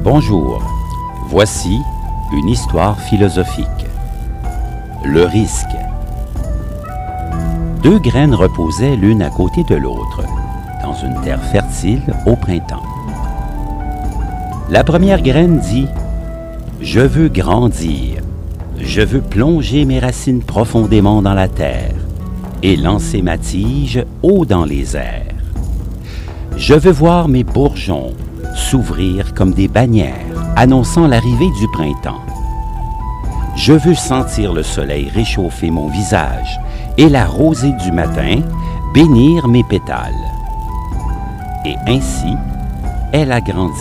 Bonjour, voici une histoire philosophique. Le risque. Deux graines reposaient l'une à côté de l'autre, dans une terre fertile au printemps. La première graine dit « Je veux grandir, je veux plonger mes racines profondément dans la terre et lancer ma tige haut dans les airs. Je veux voir mes bourgeons s'ouvrir comme des bannières, annonçant l'arrivée du printemps. Je veux sentir le soleil réchauffer mon visage et la rosée du matin bénir mes pétales. » Et ainsi, elle a grandi.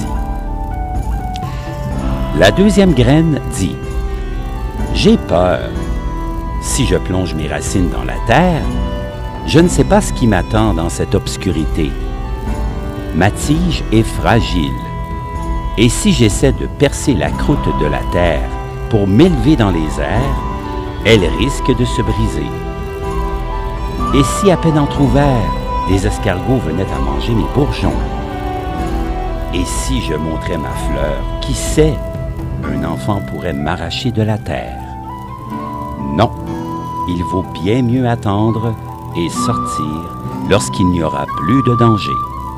La deuxième graine dit « J'ai peur. Si je plonge mes racines dans la terre, je ne sais pas ce qui m'attend dans cette obscurité. Ma tige est fragile, et si j'essaie de percer la croûte de la terre pour m'élever dans les airs, elle risque de se briser. Et si à peine entrouvert, des escargots venaient à manger mes bourgeons? Et si je montrais ma fleur, qui sait, un enfant pourrait m'arracher de la terre. Non, il vaut bien mieux attendre et sortir lorsqu'il n'y aura plus de danger. »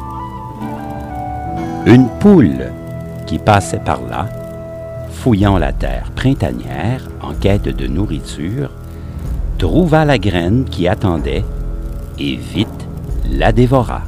Une poule qui passait par là, fouillant la terre printanière en quête de nourriture, trouva la graine qui attendait et vite la dévora.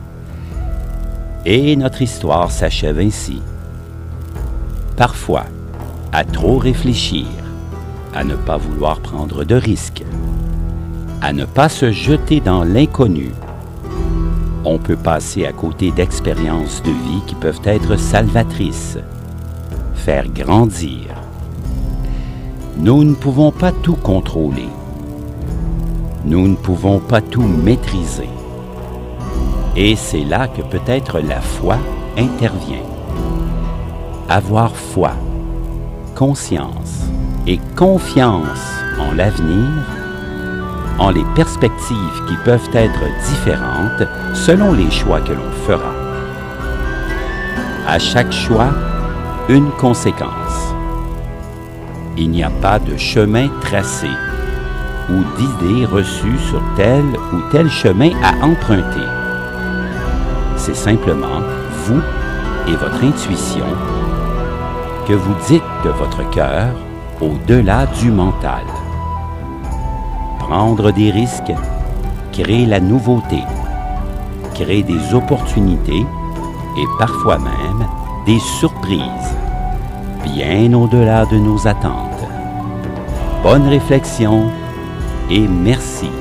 Et notre histoire s'achève ainsi. Parfois, à trop réfléchir, à ne pas vouloir prendre de risques, à ne pas se jeter dans l'inconnu, on peut passer à côté d'expériences de vie qui peuvent être salvatrices, faire grandir. Nous ne pouvons pas tout contrôler. Nous ne pouvons pas tout maîtriser. Et c'est là que peut-être la foi intervient. Avoir foi, conscience et confiance en l'avenir, en les perspectives qui peuvent être différentes selon les choix que l'on fera. À chaque choix, une conséquence. Il n'y a pas de chemin tracé ou d'idées reçues sur tel ou tel chemin à emprunter. C'est simplement vous et votre intuition que vous dites de votre cœur au-delà du mental. Prendre des risques, créer la nouveauté, créer des opportunités et parfois même des surprises, bien au-delà de nos attentes. Bonne réflexion et merci.